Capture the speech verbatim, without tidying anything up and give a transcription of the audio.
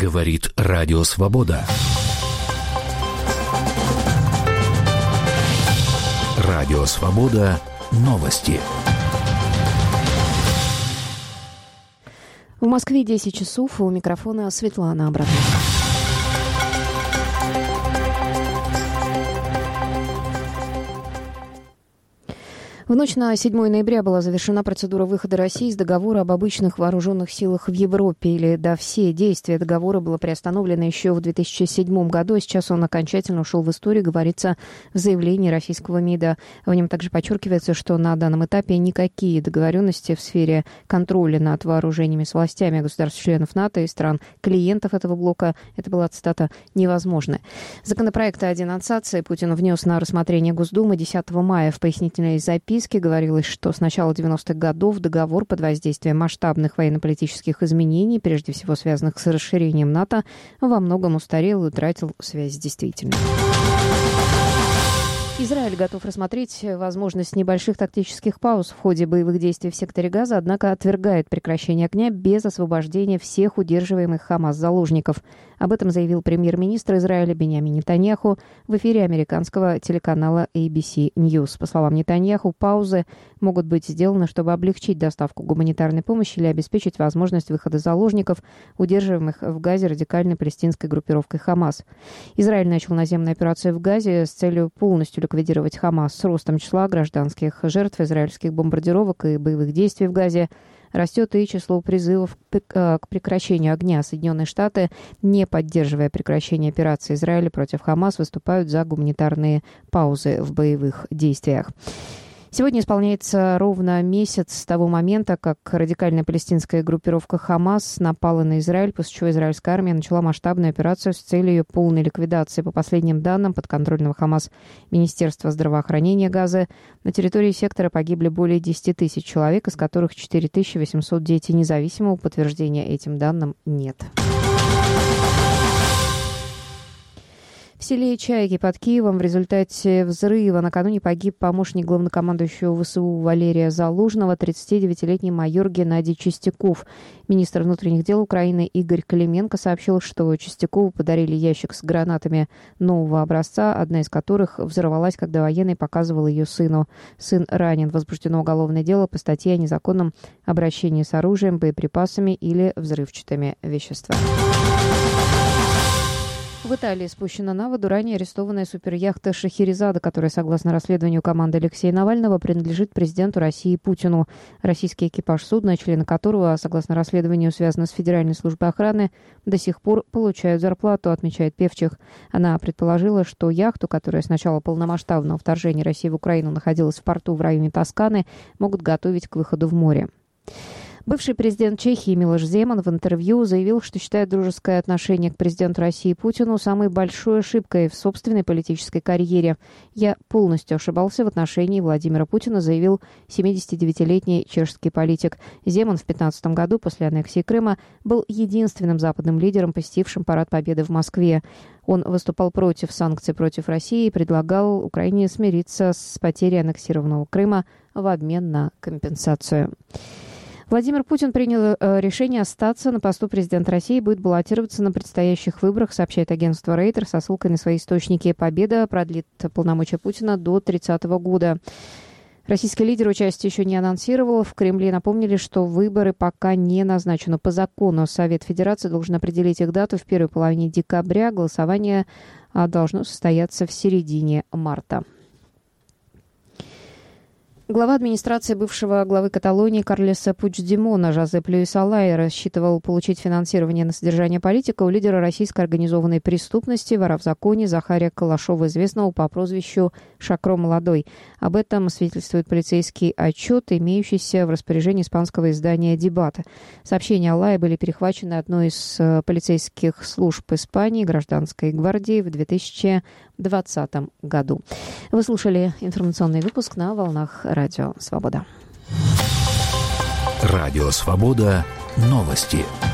Говорит Радио Свобода. Радио Свобода. Новости. В Москве десять часов. У микрофона Светлана Абрамова. В ночь на седьмое ноября была завершена процедура выхода России из договора об обычных вооруженных силах в Европе, или да, все действия договора было приостановлено еще в две тысячи седьмом году, а сейчас он окончательно ушел в историю, говорится в заявлении российского МИДа. В нем также подчеркивается, что на данном этапе никакие договоренности в сфере контроля над вооружениями с властями государств-членов НАТО и стран-клиентов этого блока, это была цитата, невозможны. Законопроект о денонсации Путин внес на рассмотрение Госдумы десятого мая. В пояснительной записке говорилось, что с начала девяностых годов договор под воздействием масштабных военно-политических изменений, прежде всего связанных с расширением НАТО, во многом устарел и утратил связь с действительностью. Израиль готов рассмотреть возможность небольших тактических пауз в ходе боевых действий в секторе Газа, однако отвергает прекращение огня без освобождения всех удерживаемых Хамас заложников. Об этом заявил премьер-министр Израиля Биньямин Нетаньяху в эфире американского телеканала эй би си News. По словам Нетаньяху, паузы могут быть сделаны, чтобы облегчить доставку гуманитарной помощи или обеспечить возможность выхода заложников, удерживаемых в Газе радикальной палестинской группировкой Хамас. Израиль начал наземную операцию в Газе с целью полностью ликвидировать Хамас. С ростом числа гражданских жертв израильских бомбардировок и боевых действий в Газе растет и число призывов к прекращению огня. Соединенные Штаты, не поддерживая прекращение операции Израиля против Хамас, выступают за гуманитарные паузы в боевых действиях. Сегодня исполняется ровно месяц с того момента, как радикальная палестинская группировка Хамас напала на Израиль, после чего израильская армия начала масштабную операцию с целью полной ликвидации. По последним данным подконтрольного Хамас Министерства здравоохранения Газы, на территории сектора погибли более десять тысяч человек, из которых четыре тысячи восемьсот дети. Независимого подтверждения этим данным нет. В селе Чайки под Киевом в результате взрыва накануне погиб помощник главнокомандующего ВСУ Валерия Залужного, тридцатидевятилетний майор Геннадий Чистяков. Министр внутренних дел Украины Игорь Клименко сообщил, что Чистякову подарили ящик с гранатами нового образца, одна из которых взорвалась, когда военный показывал ее сыну. Сын ранен. Возбуждено уголовное дело по статье о незаконном обращении с оружием, боеприпасами или взрывчатыми веществами. В Италии спущена на воду ранее арестованная суперяхта «Шахерезада», которая, согласно расследованию команды Алексея Навального, принадлежит президенту России Путину. Российский экипаж судна, члены которого, согласно расследованию, связаны с Федеральной службой охраны, до сих пор получают зарплату, отмечает Певчих. Она предположила, что яхту, которая с начала полномасштабного вторжения России в Украину находилась в порту в районе Тосканы, могут готовить к выходу в море. Бывший президент Чехии Милош Земан в интервью заявил, что считает дружеское отношение к президенту России Путину самой большой ошибкой в собственной политической карьере. «Я полностью ошибался в отношении Владимира Путина», заявил семидесятидевятилетний чешский политик. Земан в две тысячи пятнадцатом году после аннексии Крыма был единственным западным лидером, посетившим Парад Победы в Москве. Он выступал против санкций против России и предлагал Украине смириться с потерей аннексированного Крыма в обмен на компенсацию. Владимир Путин принял решение остаться на посту президента России и будет баллотироваться на предстоящих выборах, сообщает агентство Рейтер со ссылкой на свои источники. Победа продлит полномочия Путина до тридцатого года. Российский лидер участие еще не анонсировал. В Кремле напомнили, что выборы пока не назначены. По закону Совет Федерации должен определить их дату в первой половине декабря. Голосование должно состояться в середине марта. Глава администрации бывшего главы Каталонии Карлеса Пучдемона Жозеп Люис Алай рассчитывал получить финансирование на содержание политика у лидера российской организованной преступности, вора в законе Захария Калашова, известного по прозвищу Шакро Молодой. Об этом свидетельствует полицейский отчет, имеющийся в распоряжении испанского издания «Дебаты». Сообщения Алая были перехвачены одной из полицейских служб Испании, гражданской гвардии, в две тысячи двадцатом году. Вы слушали информационный выпуск на волнах Радио Свобода. Радио Свобода. Новости.